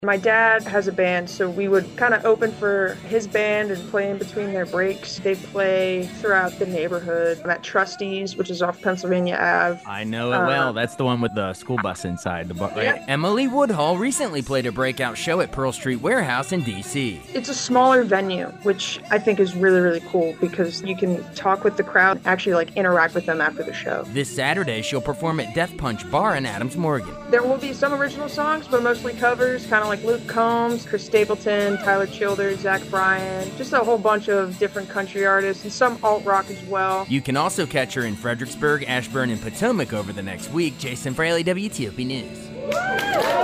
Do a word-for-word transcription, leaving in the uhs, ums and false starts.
My dad has a band, so we would kind of open for his band and play in between their breaks. They play throughout the neighborhood. I'm at Trustees, which is off Pennsylvania Avenue. I know it Um, well. That's the one with the school bus inside the bar, right? Yep. Emily Woodhull recently played a breakout show at Pearl Street Warehouse in D C. It's a smaller venue, which I think is really, really cool because you can talk with the crowd, actually like interact with them after the show. This Saturday, she'll perform at Death Punch Bar in Adams Morgan. There will be some original songs, but mostly covers, kind of like Luke Combs, Chris Stapleton, Tyler Childers, Zach Bryan, just a whole bunch of different country artists and some alt rock as well. You can also catch her in Fredericksburg, Ashburn, and Potomac over the next week. Jason Fraley, W T O P News.